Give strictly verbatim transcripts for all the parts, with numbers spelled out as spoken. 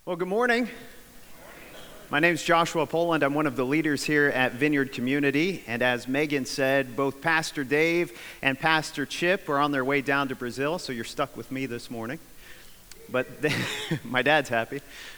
Well, good morning. My name is Joshua Poland. I'm one of the leaders here at Vineyard Community. And as Megan said, both Pastor Dave and Pastor Chip are on their way down to Brazil, so you're stuck with me this morning. But they, my dad's happy.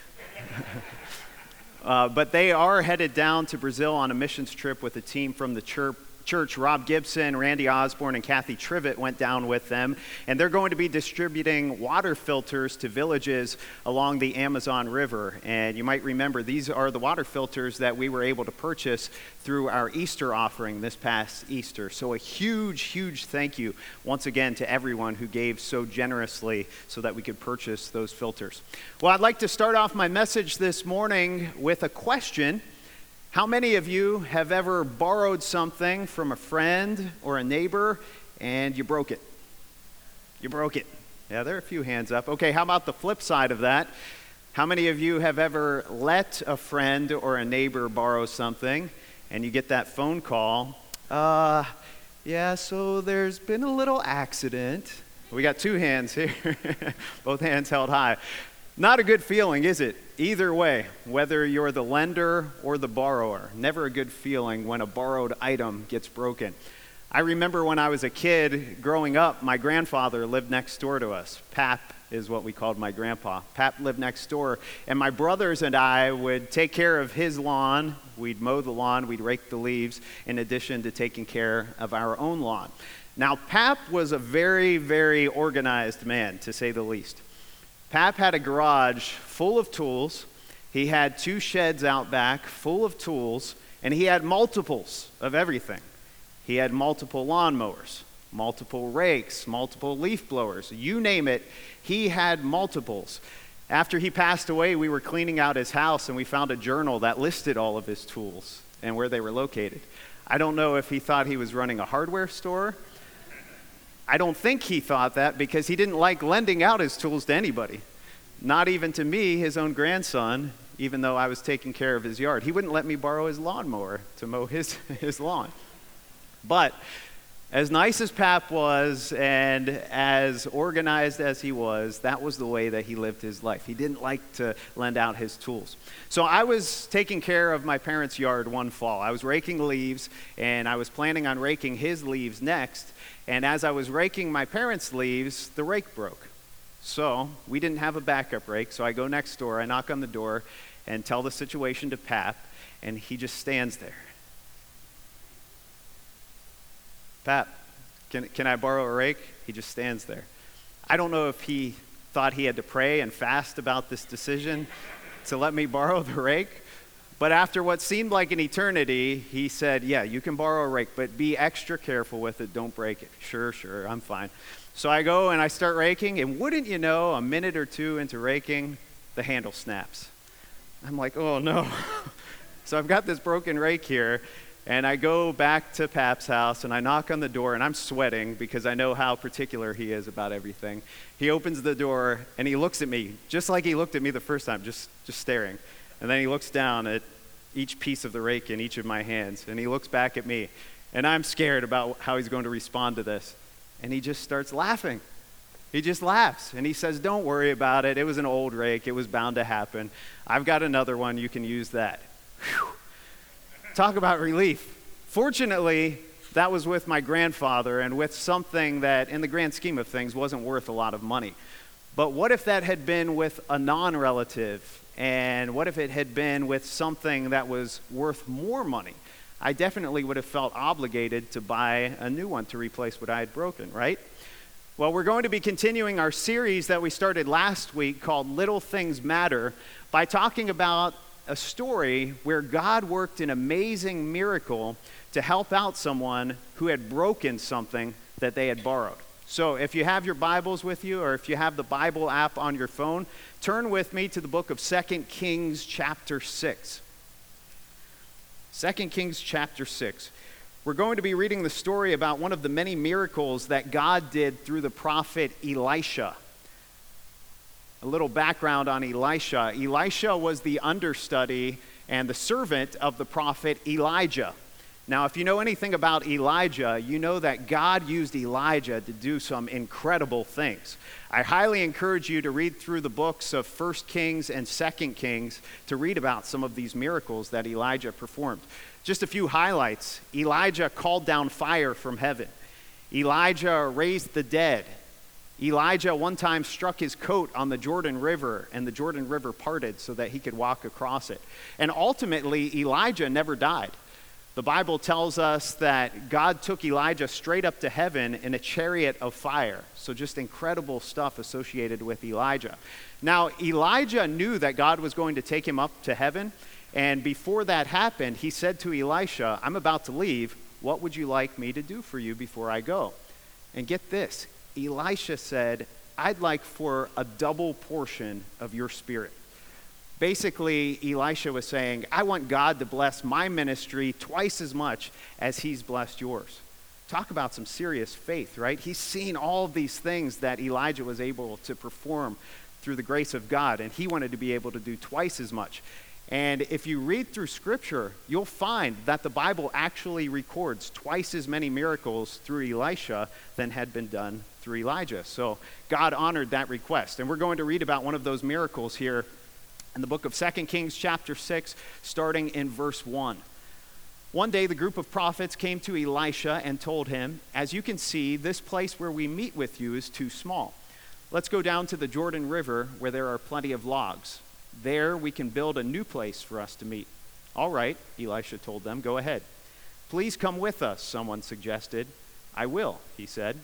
uh, but they are headed down to Brazil on a missions trip with a team from the church. Church, Rob Gibson, Randy Osborne, and Kathy Trivett went down with them, and they're going to be distributing water filters to villages along the Amazon River. And you might remember these are the water filters that we were able to purchase through our Easter offering this past Easter. So a huge, huge thank you once again to everyone who gave so generously so that we could purchase those filters. Well, I'd like to start off my message this morning with a question. How many of you have ever borrowed something from a friend or a neighbor and you broke it? You broke it. Yeah, there are a few hands up. Okay, how about the flip side of that? How many of you have ever let a friend or a neighbor borrow something and you get that phone call? Uh, yeah, so there's been a little accident. We got two hands here, both hands held high. Not a good feeling, is it? Either way, whether you're the lender or the borrower, never a good feeling when a borrowed item gets broken. I remember when I was a kid growing up, my grandfather lived next door to us. Pap is what we called my grandpa. Pap lived next door, and my brothers and I would take care of his lawn. We'd mow the lawn, we'd rake the leaves, in addition to taking care of our own lawn. Now, Pap was a very, very organized man, to say the least. Pap had a garage full of tools. He had two sheds out back full of tools, and he had multiples of everything. He had multiple lawnmowers, multiple rakes, multiple leaf blowers. You name it, he had multiples. After he passed away, we were cleaning out his house, and we found a journal that listed all of his tools and where they were located. I don't know if he thought he was running a hardware store. I don't think he thought that because he didn't like lending out his tools to anybody, not even to me, his own grandson, even though I was taking care of his yard. He wouldn't let me borrow his lawnmower to mow his, his lawn. But as nice as Pap was and as organized as he was, that was the way that he lived his life. He didn't like to lend out his tools. So I was taking care of my parents' yard one fall. I was raking leaves, and I was planning on raking his leaves next. And as I was raking my parents' leaves, the rake broke. So we didn't have a backup rake, so I go next door, I knock on the door, and tell the situation to Pap, and he just stands there. Pap, can, can I borrow a rake? He just stands there. I don't know if he thought he had to pray and fast about this decision to let me borrow the rake, but after what seemed like an eternity, he said, yeah, you can borrow a rake, but be extra careful with it. Don't break it. Sure, sure, I'm fine. So I go and I start raking, and wouldn't you know, a minute or two into raking, the handle snaps. I'm like, oh no. So I've got this broken rake here, and I go back to Pap's house, and I knock on the door, and I'm sweating because I know how particular he is about everything. He opens the door, and he looks at me, just like he looked at me the first time, just, just staring. And then he looks down at each piece of the rake in each of my hands, and he looks back at me, and I'm scared about how he's going to respond to this. And he just starts laughing. He just laughs, and he says, don't worry about it. It was an old rake. It was bound to happen. I've got another one. You can use that. Whew. Talk about relief. Fortunately, that was with my grandfather and with something that, in the grand scheme of things, wasn't worth a lot of money. But what if that had been with a non-relative? And what if it had been with something that was worth more money? I definitely would have felt obligated to buy a new one to replace what I had broken, right? Well, we're going to be continuing our series that we started last week called Little Things Matter by talking about a story where God worked an amazing miracle to help out someone who had broken something that they had borrowed. So if you have your Bibles with you, or if you have the Bible app on your phone, turn with me to the book of Second Kings chapter six. Second Kings chapter six. We're going to be reading the story about one of the many miracles that God did through the prophet Elisha. A little background on Elisha. Elisha was the understudy and the servant of the prophet Elijah. Now, if you know anything about Elijah, you know that God used Elijah to do some incredible things. I highly encourage you to read through the books of First Kings and Second Kings to read about some of these miracles that Elijah performed. Just a few highlights. Elijah called down fire from heaven. Elijah raised the dead. Elijah one time struck his coat on the Jordan River, and the Jordan River parted so that he could walk across it. And ultimately, Elijah never died. The Bible tells us that God took Elijah straight up to heaven in a chariot of fire. So just incredible stuff associated with Elijah. Now, Elijah knew that God was going to take him up to heaven. And before that happened, he said to Elisha, I'm about to leave. What would you like me to do for you before I go? And get this, Elisha said, I'd like for a double portion of your spirit. Basically, Elisha was saying, I want God to bless my ministry twice as much as he's blessed yours. Talk about some serious faith, right? He's seen all of these things that Elijah was able to perform through the grace of God, and he wanted to be able to do twice as much. And if you read through Scripture, you'll find that the Bible actually records twice as many miracles through Elisha than had been done through Elijah. So God honored that request. And we're going to read about one of those miracles here in the book of Second Kings chapter six, starting in verse one. One day the group of prophets came to Elisha and told him, as you can see, this place where we meet with you is too small. Let's go down to the Jordan River where there are plenty of logs. There we can build a new place for us to meet. All right, Elisha told them, go ahead. Please come with us, someone suggested. I will, he said.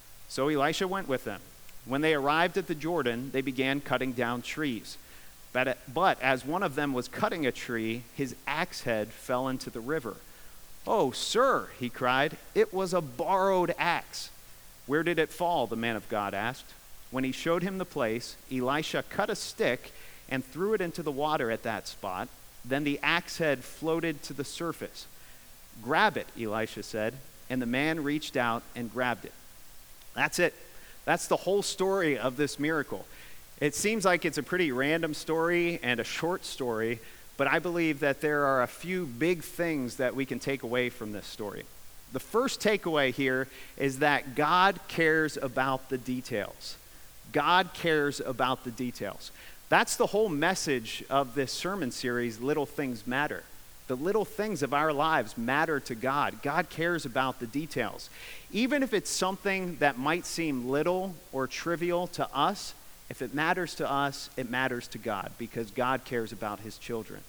So Elisha went with them. When they arrived at the Jordan, they began cutting down trees. But, but as one of them was cutting a tree, his axe head fell into the river. Oh, sir, he cried, it was a borrowed axe. Where did it fall? The man of God asked. When he showed him the place, Elisha cut a stick and threw it into the water at that spot. Then the axe head floated to the surface. Grab it, Elisha said, and the man reached out and grabbed it. That's it. That's the whole story of this miracle. It seems like it's a pretty random story and a short story, but I believe that there are a few big things that we can take away from this story. The first takeaway here is that God cares about the details. God cares about the details. That's the whole message of this sermon series, Little Things Matter. The little things of our lives matter to God. God cares about the details. Even if it's something that might seem little or trivial to us, if it matters to us, it matters to God because God cares about his children.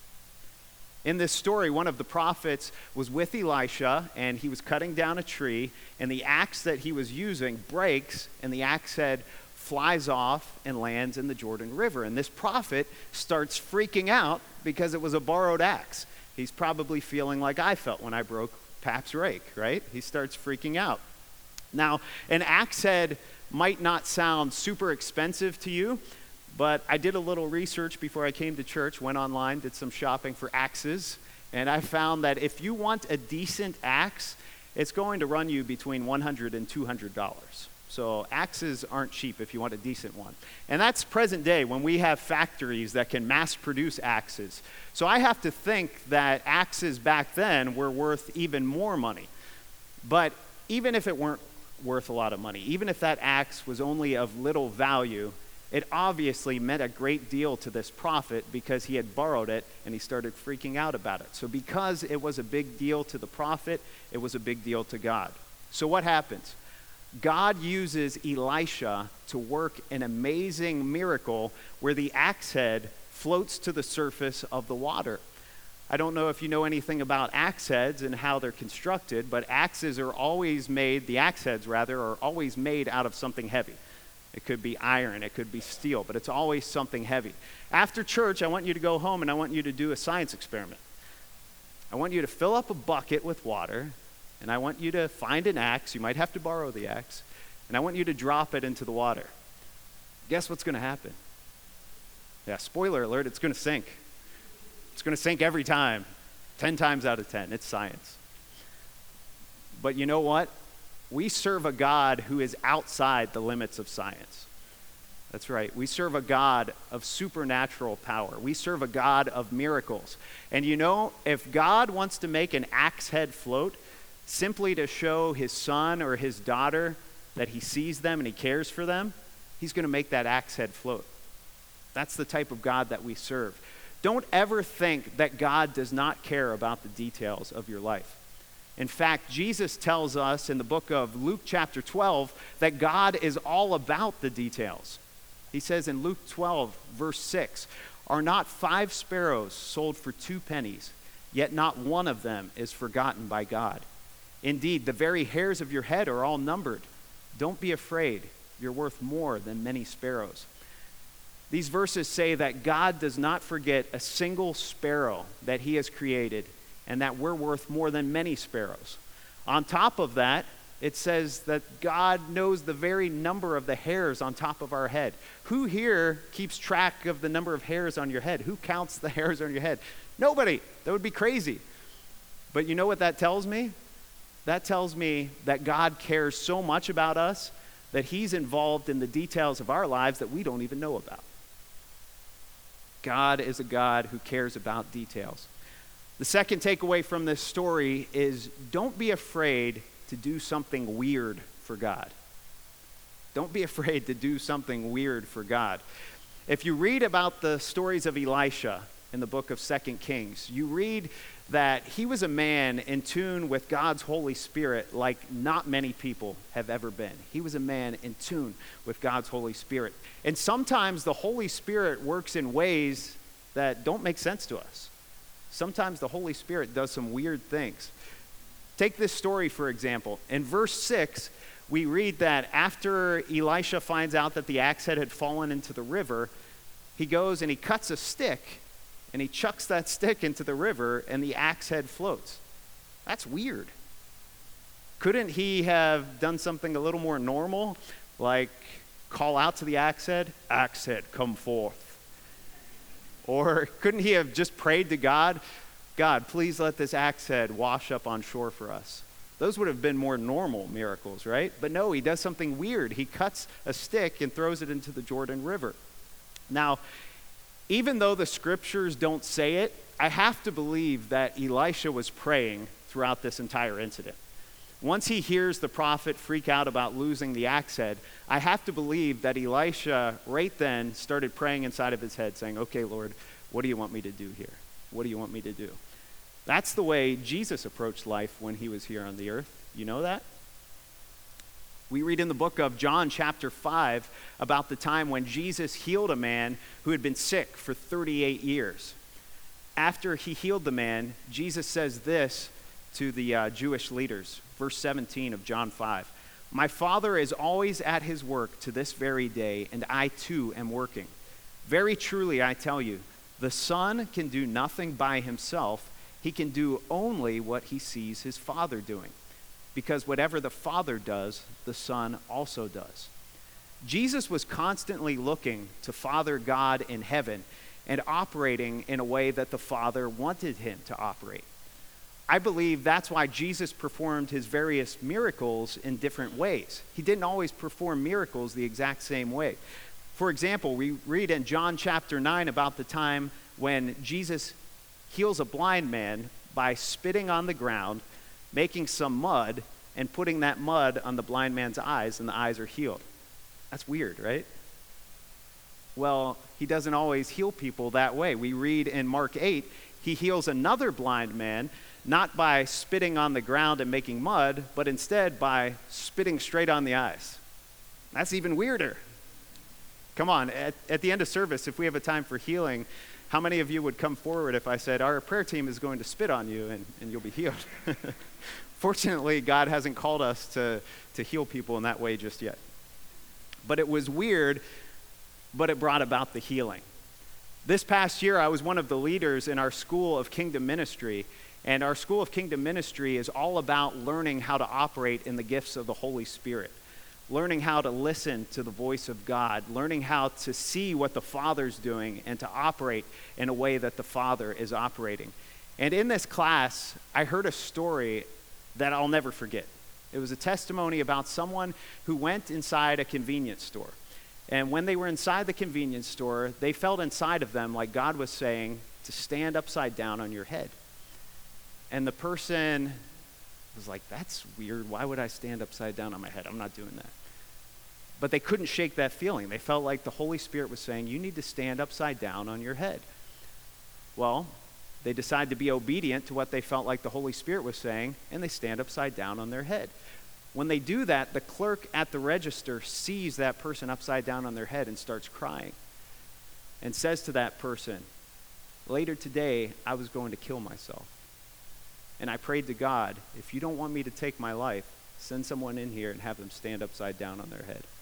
In this story, one of the prophets was with Elisha, and he was cutting down a tree, and the axe that he was using breaks, and the axe head flies off and lands in the Jordan River. And this prophet starts freaking out because it was a borrowed axe. He's probably feeling like I felt when I broke Pap's rake, right? He starts freaking out. Now, an axe head might not sound super expensive to you, but I did a little research before I came to church, went online, did some shopping for axes, and I found that if you want a decent axe, it's going to run you between one hundred dollars and two hundred dollars. So axes aren't cheap if you want a decent one. And that's present day when we have factories that can mass produce axes. So I have to think that axes back then were worth even more money. But even if it weren't worth a lot of money, even if that axe was only of little value, it obviously meant a great deal to this prophet because he had borrowed it and he started freaking out about it. So because it was a big deal to the prophet, it was a big deal to God. So what happens? God uses Elisha to work an amazing miracle where the axe head floats to the surface of the water. I don't know if you know anything about axe heads and how they're constructed, but axes are always made, the axe heads rather, are always made out of something heavy. It could be iron, it could be steel, but it's always something heavy. After church, I want you to go home and I want you to do a science experiment. I want you to fill up a bucket with water, and I want you to find an axe. You might have to borrow the axe, and I want you to drop it into the water. Guess what's going to happen? Yeah, spoiler alert, it's going to sink. It's going to sink every time, ten times out of ten. It's science. But you know what? We serve a God who is outside the limits of science. That's right. We serve a God of supernatural power. We serve a God of miracles. And you know, if God wants to make an axe head float simply to show his son or his daughter that he sees them and he cares for them, he's going to make that axe head float. That's the type of God that we serve. Don't ever think that God does not care about the details of your life. In fact, Jesus tells us in the book of Luke chapter twelve that God is all about the details. He says in Luke twelve, verse six, "Are not five sparrows sold for two pennies, yet not one of them is forgotten by God? Indeed, the very hairs of your head are all numbered. Don't be afraid. You're worth more than many sparrows." These verses say that God does not forget a single sparrow that he has created, and that we're worth more than many sparrows. On top of that, it says that God knows the very number of the hairs on top of our head. Who here keeps track of the number of hairs on your head? Who counts the hairs on your head? Nobody. That would be crazy. But you know what that tells me? That tells me that God cares so much about us that he's involved in the details of our lives that we don't even know about. God is a God who cares about details. The second takeaway from this story is don't be afraid to do something weird for God. Don't be afraid to do something weird for God. If you read about the stories of Elisha in the book of Second Kings, you read that he was a man in tune with God's Holy Spirit like not many people have ever been. He was a man in tune with God's Holy Spirit. And sometimes the Holy Spirit works in ways that don't make sense to us. Sometimes the Holy Spirit does some weird things. Take this story, for example. In verse six, we read that after Elisha finds out that the axe head had fallen into the river, he goes and he cuts a stick and he chucks that stick into the river and the axe head floats. That's weird. Couldn't he have done something a little more normal, like call out to the axe head, "Axe head, come forth"? Or couldn't he have just prayed to God, "God, please let this axe head wash up on shore for us"? Those would have been more normal miracles, right? But no, he does something weird. He cuts a stick and throws it into the Jordan River. Now, even though the scriptures don't say it, I have to believe that Elisha was praying throughout this entire incident. Once he hears the prophet freak out about losing the axe head, I have to believe that Elisha right then started praying inside of his head saying, "Okay, Lord, what do you want me to do here? What do you want me to do?" That's the way Jesus approached life when he was here on the earth. You know that? We read in the book of John chapter five about the time when Jesus healed a man who had been sick for thirty-eight years. After he healed the man, Jesus says this to the uh, Jewish leaders, verse seventeen of John five. "My Father is always at his work to this very day, and I too am working. Very truly I tell you, the Son can do nothing by himself. He can do only what he sees his Father doing. Because whatever the Father does, the Son also does." Jesus was constantly looking to Father God in heaven and operating in a way that the Father wanted him to operate. I believe that's why Jesus performed his various miracles in different ways. He didn't always perform miracles the exact same way. For example, we read in John chapter nine about the time when Jesus heals a blind man by spitting on the ground, making some mud, and putting that mud on the blind man's eyes, and the eyes are healed. That's weird, right? Well, he doesn't always heal people that way. We read in Mark eight, he heals another blind man, not by spitting on the ground and making mud, but instead by spitting straight on the eyes. That's even weirder. Come on, at, at the end of service, if we have a time for healing, how many of you would come forward if I said, "Our prayer team is going to spit on you and, and you'll be healed"? Fortunately, God hasn't called us to, to heal people in that way just yet. But it was weird, but it brought about the healing. This past year, I was one of the leaders in our School of Kingdom Ministry, and our School of Kingdom Ministry is all about learning how to operate in the gifts of the Holy Spirit, learning how to listen to the voice of God, learning how to see what the Father's doing and to operate in a way that the Father is operating. And in this class, I heard a story that I'll never forget. It was a testimony about someone who went inside a convenience store. And when they were inside the convenience store, they felt inside of them like God was saying to stand upside down on your head. And the person was like, that's weird. Why would I stand upside down on my head? I'm not doing that. But they couldn't shake that feeling. They felt like the Holy Spirit was saying, you need to stand upside down on your head. Well, they decide to be obedient to what they felt like the Holy Spirit was saying, and they stand upside down on their head. When they do that, the clerk at the register sees that person upside down on their head and starts crying and says to that person, later today, I was going to kill myself. And I prayed to God, if you don't want me to take my life, send someone in here and have them stand upside down on their head.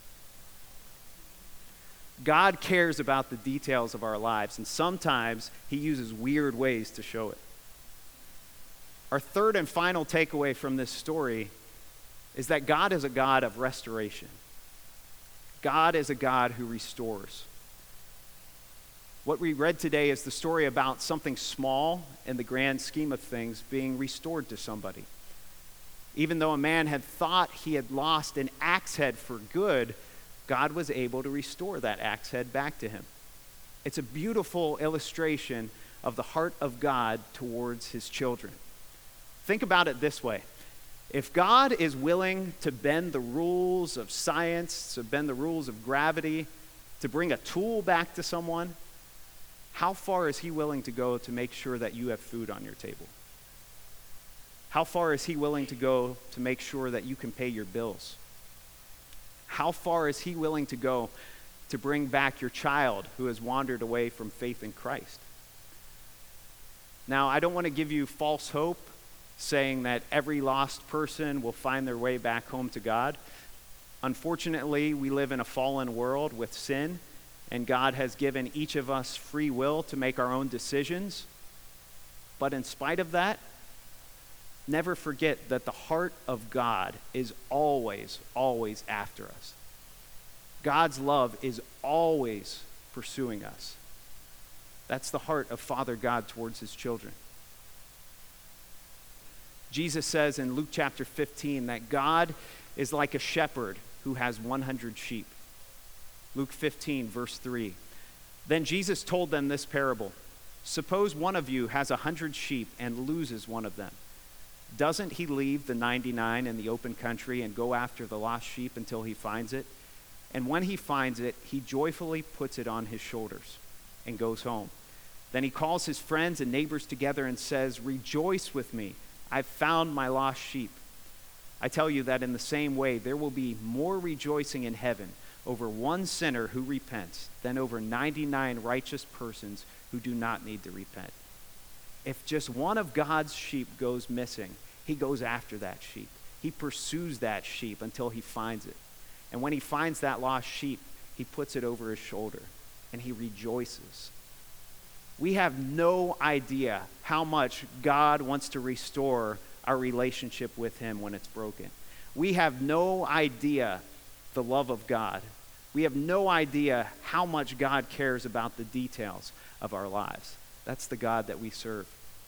God cares about the details of our lives, and sometimes he uses weird ways to show it. Our third and final takeaway from this story is that God is a God of restoration. God is a God who restores. What we read today is the story about something small in the grand scheme of things being restored to somebody. Even though a man had thought he had lost an axe head for good, God was able to restore that axe head back to him. It's a beautiful illustration of the heart of God towards his children. Think about it this way. If God is willing to bend the rules of science, to bend the rules of gravity, to bring a tool back to someone, how far is he willing to go to make sure that you have food on your table? How far is he willing to go to make sure that you can pay your bills? How far is he willing to go to bring back your child who has wandered away from faith in Christ? Now, I don't want to give you false hope, saying that every lost person will find their way back home to God. Unfortunately, we live in a fallen world with sin, and God has given each of us free will to make our own decisions. But in spite of that, never forget that the heart of God is always, always after us. God's love is always pursuing us. That's the heart of Father God towards his children. Jesus says in Luke chapter fifteen that God is like a shepherd who has one hundred sheep. Luke fifteen, verse three. Then Jesus told them this parable. Suppose one of you has a hundred sheep and loses one of them. Doesn't he leave the ninety-nine in the open country and go after the lost sheep until he finds it? And when he finds it, he joyfully puts it on his shoulders and goes home. Then he calls his friends and neighbors together and says, rejoice with me. I've found my lost sheep. I tell you that in the same way, there will be more rejoicing in heaven over one sinner who repents than over ninety-nine righteous persons who do not need to repent. If just one of God's sheep goes missing, he goes after that sheep. He pursues that sheep until he finds it. And when he finds that lost sheep, he puts it over his shoulder and he rejoices. We have no idea how much God wants to restore our relationship with him when it's broken. We have no idea the love of God. We have no idea how much God cares about the details of our lives. That's the God that we serve.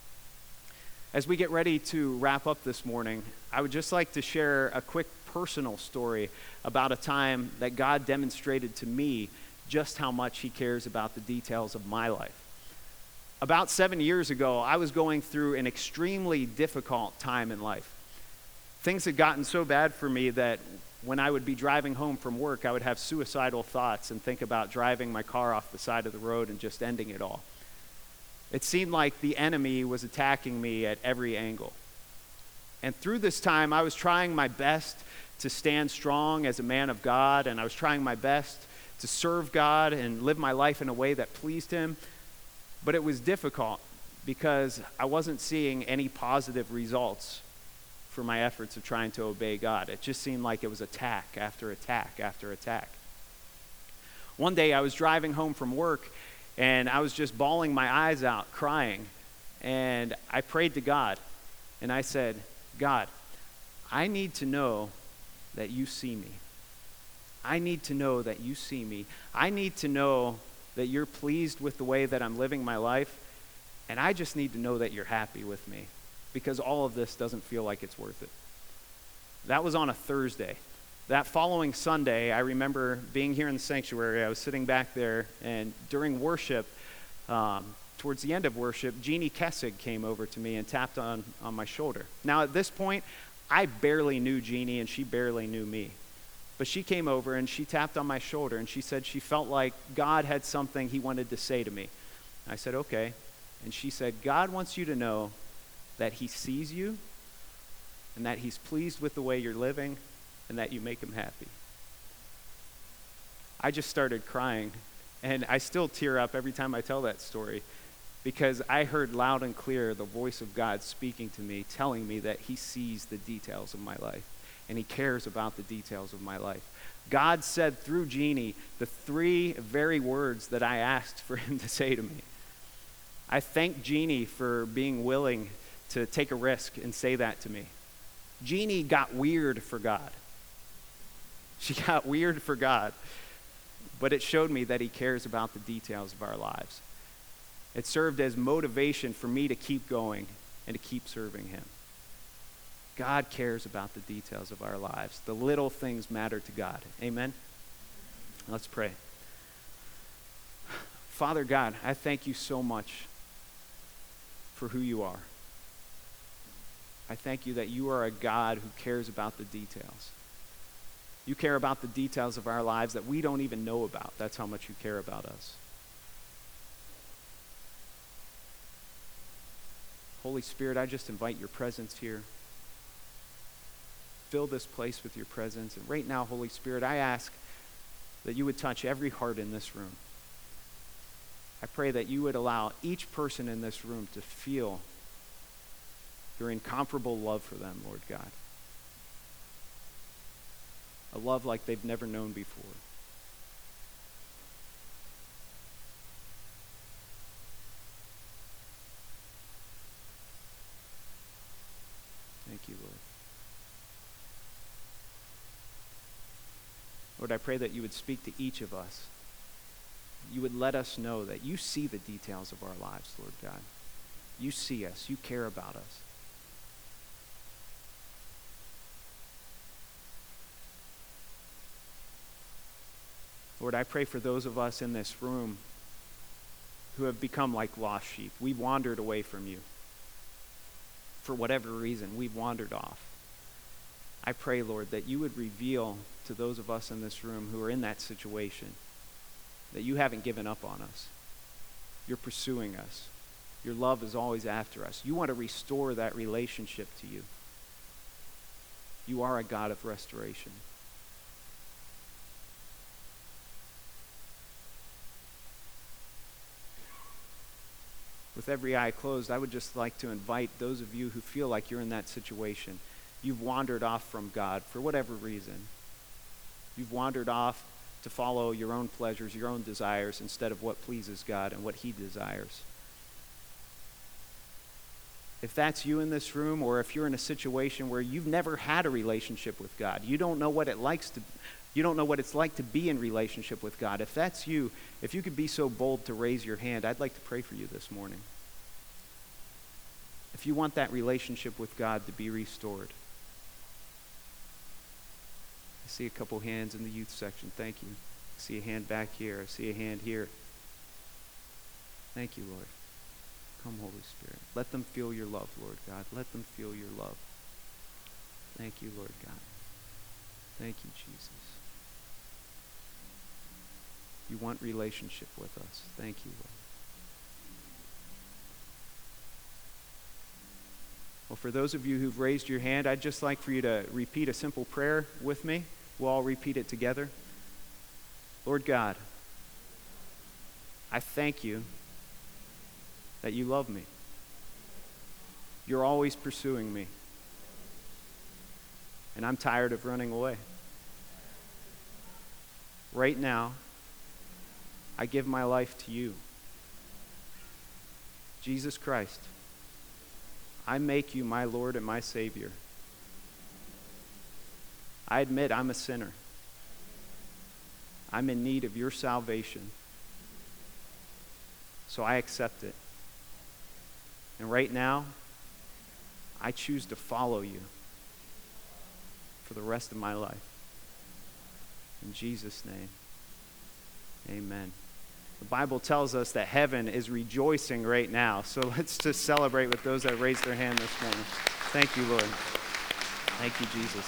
As we get ready to wrap up this morning, I would just like to share a quick personal story about a time that God demonstrated to me just how much he cares about the details of my life. About seven years ago, I was going through an extremely difficult time in life. Things had gotten so bad for me that when I would be driving home from work, I would have suicidal thoughts and think about driving my car off the side of the road and just ending it all. It seemed like the enemy was attacking me at every angle. And through this time, I was trying my best to stand strong as a man of God, and I was trying my best to serve God and live my life in a way that pleased him. But it was difficult because I wasn't seeing any positive results for my efforts of trying to obey God. It just seemed like it was attack after attack after attack. One day I was driving home from work and I was just bawling my eyes out, crying. And I prayed to God and I said, God, I need to know that you see me. I need to know that you see me. I need to know that you're pleased with the way that I'm living my life. And I just need to know that you're happy with me, because all of this doesn't feel like it's worth it. That was on a Thursday. That following Sunday, I remember being here in the sanctuary. I was sitting back there, and during worship, um, towards the end of worship, Jeannie Kessig came over to me and tapped on, on my shoulder. Now, at this point, I barely knew Jeannie, and she barely knew me. But she came over, and she tapped on my shoulder, and she said she felt like God had something he wanted to say to me. I said, okay. And she said, God wants you to know that he sees you, and that he's pleased with the way you're living, and that you make him happy. I just started crying, and I still tear up every time I tell that story, because I heard loud and clear the voice of God speaking to me, telling me that he sees the details of my life, and he cares about the details of my life. God said through Jeannie the three very words that I asked for him to say to me. I thank Jeannie for being willing to take a risk and say that to me. Jeannie got weird for God. She got weird for God, but it showed me that he cares about the details of our lives. It served as motivation for me to keep going and to keep serving him. God cares about the details of our lives. The little things matter to God. Amen? Let's pray. Father God, I thank you so much for who you are. I thank you that you are a God who cares about the details. You care about the details of our lives that we don't even know about. That's how much you care about us. Holy Spirit, I just invite your presence here. Fill this place with your presence. And right now, Holy Spirit, I ask that you would touch every heart in this room. I pray that you would allow each person in this room to feel your incomparable love for them, Lord God. A love like they've never known before. Thank you, Lord. Lord, I pray that you would speak to each of us. You would let us know that you see the details of our lives, Lord God. You see us. You care about us. Lord, I pray for those of us in this room who have become like lost sheep. We've wandered away from you. For whatever reason, we've wandered off. I pray, Lord, that you would reveal to those of us in this room who are in that situation that you haven't given up on us. You're pursuing us. Your love is always after us. You want to restore that relationship to you. You are a God of restoration. With every eye closed, I would just like to invite those of you who feel like you're in that situation. You've wandered off from God for whatever reason. You've wandered off to follow your own pleasures, your own desires, instead of what pleases God and what he desires. If that's you in this room, or if you're in a situation where you've never had a relationship with God, you don't know what it likes to You don't know what it's like to be in relationship with God. If that's you, if you could be so bold to raise your hand, I'd like to pray for you this morning. If you want that relationship with God to be restored. I see a couple hands in the youth section. Thank you. I see a hand back here. I see a hand here. Thank you, Lord. Come, Holy Spirit. Let them feel your love, Lord God. Let them feel your love. Thank you, Lord God. Thank you, Jesus. You want relationship with us. Thank you, Lord. Well, for those of you who've raised your hand, I'd just like for you to repeat a simple prayer with me. We'll all repeat it together. Lord God, I thank you that you love me. You're always pursuing me. And I'm tired of running away. Right now, I give my life to you. Jesus Christ, I make you my Lord and my Savior. I admit I'm a sinner. I'm in need of your salvation. So I accept it. And right now, I choose to follow you for the rest of my life. In Jesus' name, amen. The Bible tells us that heaven is rejoicing right now. So let's just celebrate with those that raised their hand this morning. Thank you, Lord. Thank you, Jesus.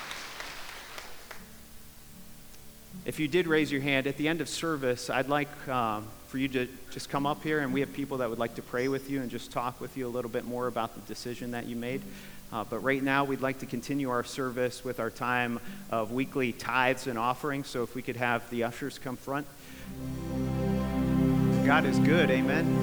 If you did raise your hand, at the end of service, I'd like um, for you to just come up here, and we have people that would like to pray with you and just talk with you a little bit more about the decision that you made. Uh, but right now, we'd like to continue our service with our time of weekly tithes and offerings. So if we could have the ushers come front. God is good,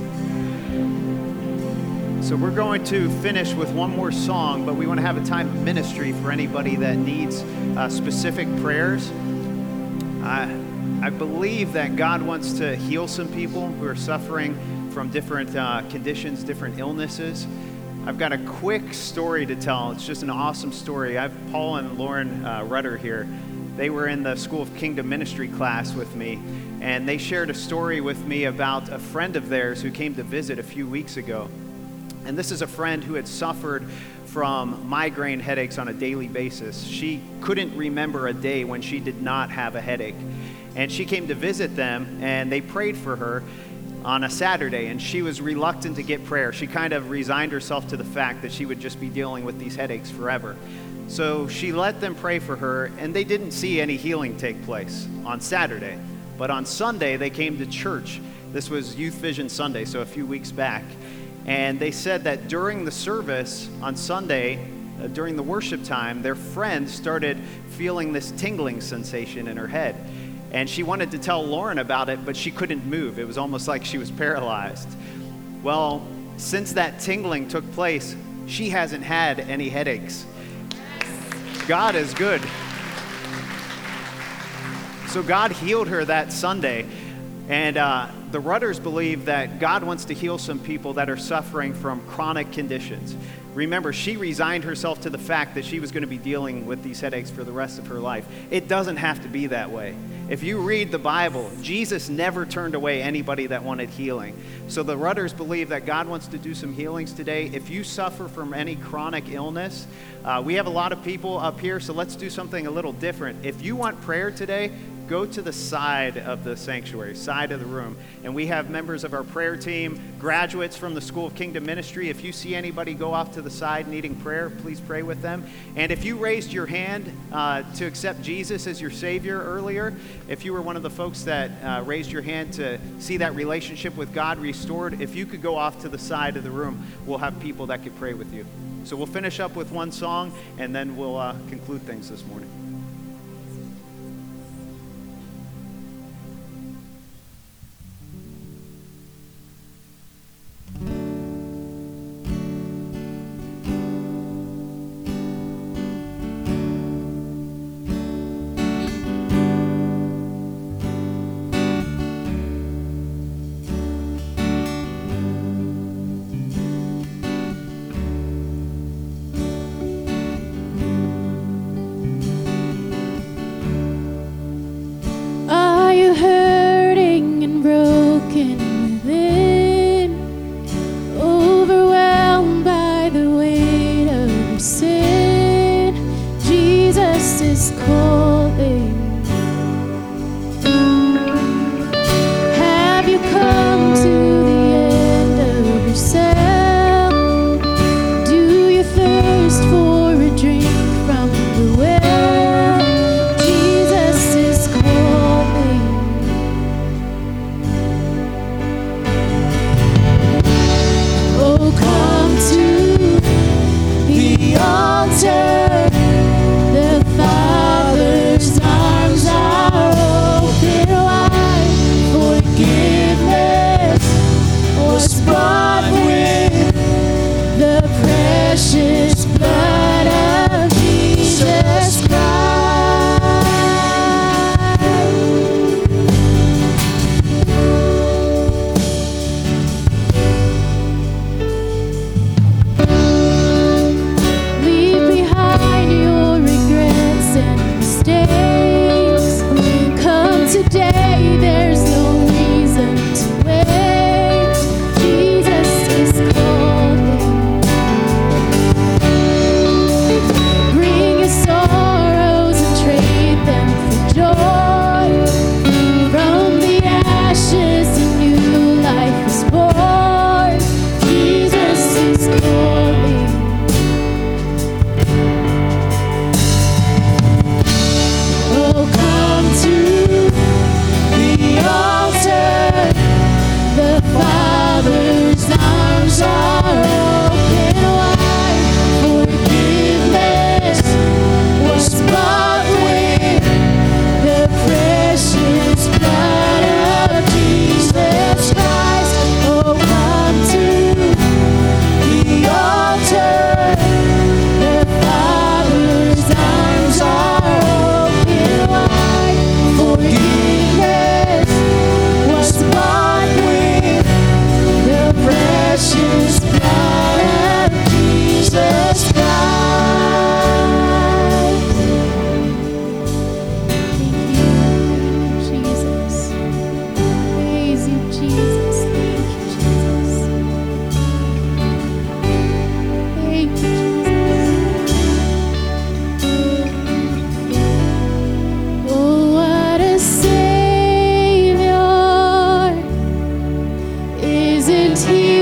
amen. So we're going to finish with one more song, but we want to have a time of ministry for anybody that needs uh, specific prayers. I, I believe that God wants to heal some people who are suffering from different uh, conditions, different illnesses. I've got a quick story to tell. It's just an awesome story. I have Paul and Lauren uh, Rudder here. They were in the School of Kingdom Ministry class with me, and they shared a story with me about a friend of theirs who came to visit a few weeks ago. And this is a friend who had suffered from migraine headaches on a daily basis. She couldn't remember a day when she did not have a headache. And she came to visit them, and they prayed for her on a Saturday, and she was reluctant to get prayer. She kind of resigned herself to the fact that she would just be dealing with these headaches forever. So she let them pray for her, and they didn't see any healing take place on Saturday. But on Sunday, they came to church. This was Youth Vision Sunday, so a few weeks back. And they said that during the service on Sunday, uh, during the worship time, their friend started feeling this tingling sensation in her head. And she wanted to tell Lauren about it, but she couldn't move. It was almost like she was paralyzed. Well, since that tingling took place, she hasn't had any headaches. God is good. So God healed her that Sunday. And uh, the Rudders believe that God wants to heal some people that are suffering from chronic conditions. Remember, she resigned herself to the fact that she was going to be dealing with these headaches for the rest of her life. It doesn't have to be that way. If you read the Bible, Jesus never turned away anybody that wanted healing. So the Rudders believe that God wants to do some healings today. If you suffer from any chronic illness, uh, we have a lot of people up here, so let's do something a little different. If you want prayer today, go to the side of the sanctuary, side of the room. And we have members of our prayer team, graduates from the School of Kingdom Ministry. If you see anybody go off to the side needing prayer, please pray with them. And if you raised your hand uh, to accept Jesus as your Savior earlier, if you were one of the folks that uh, raised your hand to see that relationship with God restored, if you could go off to the side of the room, we'll have people that could pray with you. So we'll finish up with one song, and then we'll uh, conclude things this morning. is here.